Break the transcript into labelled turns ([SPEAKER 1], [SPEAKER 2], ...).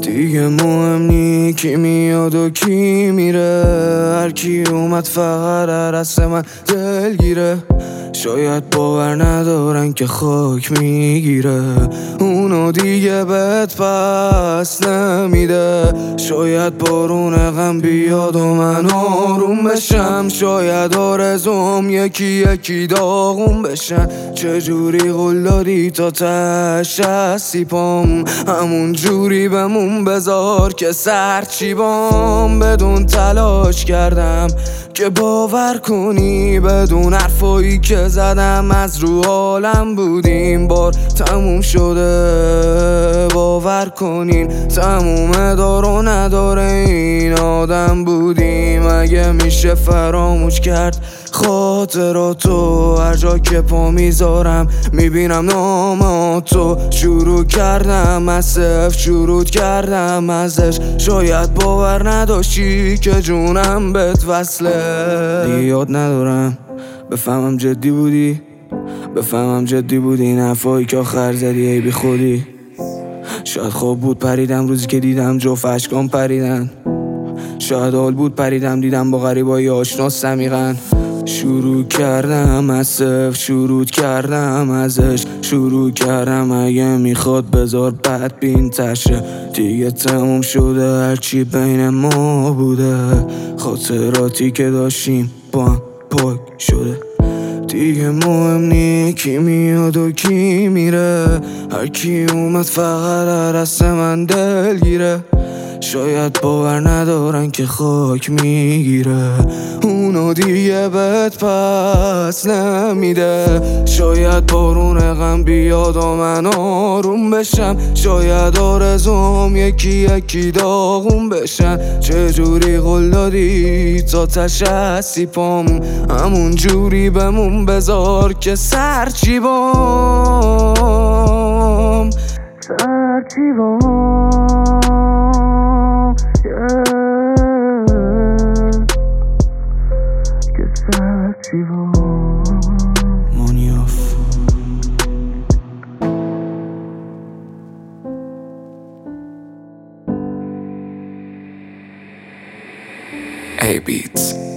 [SPEAKER 1] دیگه مهم نی کی میاد و کی میره، هر کی اومد فقط رست من دلگیره. شاید باور ندارن که خاک میگیره، اونو دیگه بهت پس نمیده. شاید بارون غم بیاد و من آروم بشم، شاید آرزوم یکی یکی داغون بشن. چجوری قول دادی تا تش هستی پام، همون جوری بمون بذار که سرچی بام. بدون تلاش کردم که باور کنی، بدون حرفایی که زدم از رو حالم بودیم بار تموم شده. باور کنین تموم دار و نداره این آدم بودیم. اگه میشه فراموش کرد خاطراتو، هر جا که پا میذارم میبینم ناماتو. شروع کردم از صفر، شروع کردم ازش. شاید باور نداشتی که جونم بهت وصله. دیگه یاد ندارم بفهمم جدی بودی، بفهمم جدی بودی این حرفایی که آخر زدی ای بی خودی. شاید خواب بود پریدم روزی که دیدم جفت اشکام پریدن، شاید حال بود پریدم دیدم با غریبای آشنا سمیغن. شروع کردم از صفر، شروع کردم ازش. شروع کردم اگه میخواد بذار بدبین تشه. دیگه تموم شده هرچی بین ما بوده، خاطراتی که داشتیم با هم پاک شده. دیگه مهم نی کی میاد و کی میره، هر کی اومد فقط رست من دلگیره. شاید باور ندارن که خاک میگیره، اونو دیگه بهت پس نمیده. شاید بارون غم بیاد و من آروم بشم، شاید آرزوم یکی یکی داغون بشن. چجوری قول دادی تا تش هستی پامون، همون جوری بمون بذار که سرچی بام، سرچی بام. Monioff.
[SPEAKER 2] A Beats.